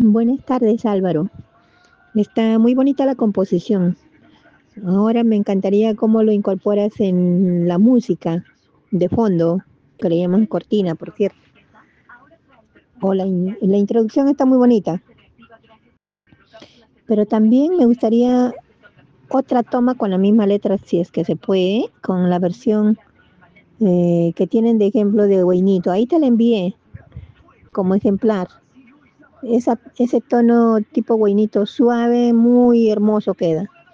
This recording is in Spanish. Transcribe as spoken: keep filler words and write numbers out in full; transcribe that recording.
Buenas tardes, Álvaro. Está muy bonita la composición. Ahora me encantaría cómo lo incorporas en la música de fondo, que le llaman cortina, por cierto. O la, in- la introducción está muy bonita, pero también me gustaría otra toma con la misma letra, si es que se puede, con la versión eh, que tienen de ejemplo de Guainito. Ahí te la envié como ejemplar. Esa, ese tono tipo Guainito suave, muy hermoso queda.